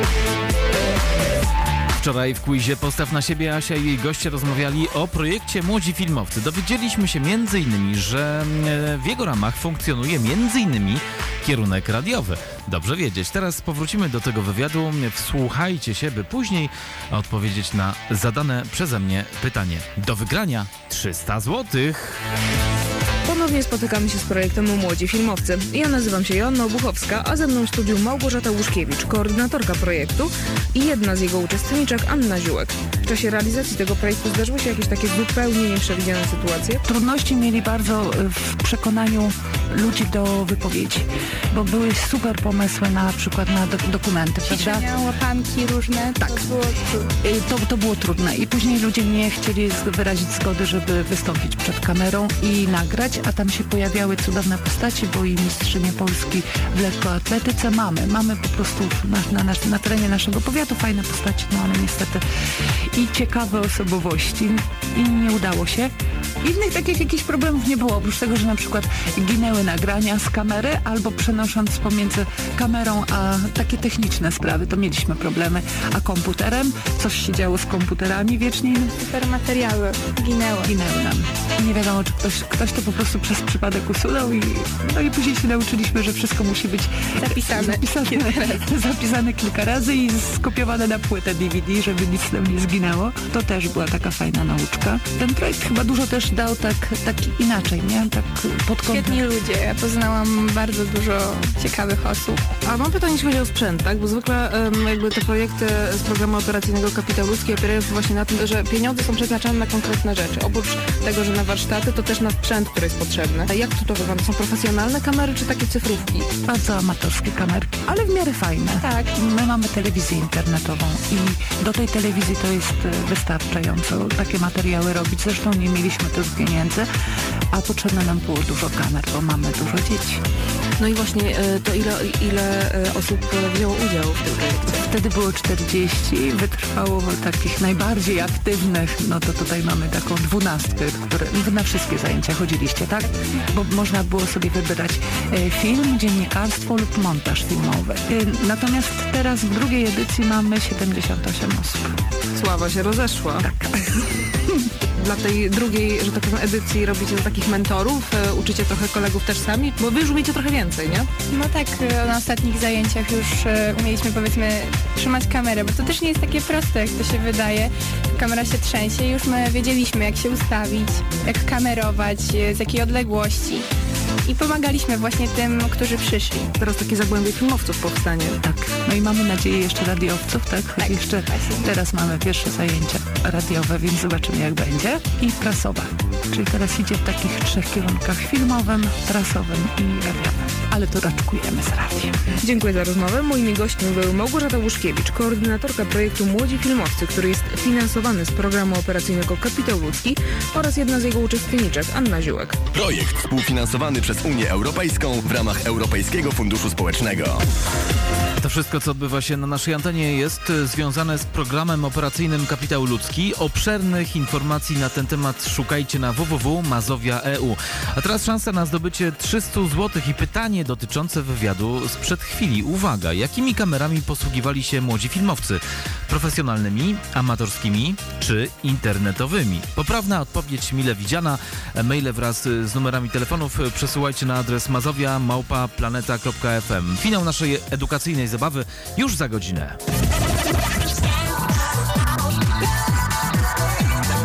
Wczoraj w quizie Postaw na siebie Asia i jej goście rozmawiali o projekcie Młodzi Filmowcy. Dowiedzieliśmy się m.in., że w jego ramach funkcjonuje m.in. kierunek radiowy. Dobrze wiedzieć. Teraz powrócimy do tego wywiadu. Wsłuchajcie się, by później odpowiedzieć na zadane przeze mnie pytanie. Do wygrania 300 złotych. Ponownie spotykamy się z projektem Młodzi Filmowcy. Ja nazywam się Joanna Obuchowska, a ze mną w studiu Małgorzata Łuszkiewicz, koordynatorka projektu i jedna z jego uczestniczek, Anna Ziółek. W czasie realizacji tego projektu zdarzyły się jakieś takie zupełnie nieprzewidziane sytuacje? Trudności mieli bardzo w przekonaniu ludzi do wypowiedzi, bo były super pomysły na przykład na dokumenty, prawda? Łapanki różne, tak. To było trudne i później ludzie nie chcieli wyrazić zgody, żeby wystąpić przed kamerą i nagrać, a tam się pojawiały cudowne postaci, bo i mistrzynie Polski w lekkoatletyce mamy po prostu na terenie naszego powiatu fajne postaci, no ale niestety i ciekawe osobowości i nie udało się. Innych takich jakichś problemów nie było, oprócz tego, że na przykład ginęły nagrania z kamery albo przenosząc pomiędzy kamerą a takie techniczne sprawy, to mieliśmy problemy, a komputerem, coś się działo z komputerami wiecznie. Super materiały Ginęły nam. Nie wiadomo, czy ktoś to po prostu przez przypadek usunął i później się nauczyliśmy, że wszystko musi być zapisane kilka razy i skopiowane na płytę DVD, żeby nic nam nie zginęło. To też była taka fajna nauczka. Ten projekt chyba dużo też dał tak inaczej, nie? Tak pod kątem. Świetni ludzie. Ja poznałam bardzo dużo ciekawych osób. A mam pytanie, jeśli chodzi o sprzęt, tak? Bo zwykle jakby te projekty z programu operacyjnego Kapitał Ludzki opierają się właśnie na tym, że pieniądze są przeznaczane na konkretne rzeczy. Oprócz tego, że na warsztaty, to też na sprzęt, który jest potrzebny. A jak to wygląda? Są profesjonalne kamery, czy takie cyfrówki? Bardzo amatorskie kamerki, ale w miarę fajne. Tak. My mamy telewizję internetową i do tej telewizji to jest wystarczająco takie materiały robić. Zresztą nie mieliśmy tych pieniędzy, a potrzebne nam było dużo kamer, bo mamy dużo dzieci. No i właśnie, to ile osób wzięło udział w tym projekcie? Wtedy było 40, wytrwało takich najbardziej aktywnych, no to tutaj mamy taką 12, które na wszystkie zajęcia chodziliście, tak? Bo można było sobie wybrać film, dziennikarstwo lub montaż filmowy. Natomiast teraz w drugiej edycji mamy 78 osób. Sława się rozeszła. Tak. Dla tej drugiej, że tak powiem, edycji robicie takich mentorów, uczycie trochę kolegów też sami, bo wy już umiecie trochę więcej, nie? No tak, na ostatnich zajęciach już umieliśmy, powiedzmy, trzymać kamerę, bo to też nie jest takie proste, jak to się wydaje. Kamera się trzęsie i już my wiedzieliśmy, jak się ustawić, jak kamerować, z jakiej odległości. I pomagaliśmy właśnie tym, którzy przyszli. Teraz takie zagłębie filmowców powstanie. Tak. No i mamy nadzieję jeszcze radiowców, tak? Tak, jeszcze właśnie. teraz mamy pierwsze zajęcia radiowe, więc zobaczymy jak będzie. I prasowe. Czyli teraz idzie w takich 3 kierunkach: filmowym, prasowym i radiowym. Ale to raczkujemy z radiem. Dziękuję za rozmowę. Moimi gośćmi były Małgorzata Łuszkiewicz, koordynatorka projektu Młodzi Filmowcy, który jest finansowany z programu operacyjnego Kapitał Ludzki, oraz jedna z jego uczestniczek, Anna Ziółek. Projekt współfinansowany przez Unię Europejską w ramach Europejskiego Funduszu Społecznego. To wszystko, co odbywa się na naszej antenie, jest związane z programem operacyjnym Kapitał Ludzki. Obszernych informacji na ten temat szukajcie na www.mazowia.eu. A teraz szansa na zdobycie 300 zł i pytanie dotyczące wywiadu sprzed chwili. Uwaga, jakimi kamerami posługiwali się młodzi filmowcy? Profesjonalnymi, amatorskimi czy internetowymi? Poprawna odpowiedź mile widziana. Maile wraz z numerami telefonów przesyłajcie na adres mazowia@planeta.fm. Finał naszej edukacyjnej zabawy już za godzinę.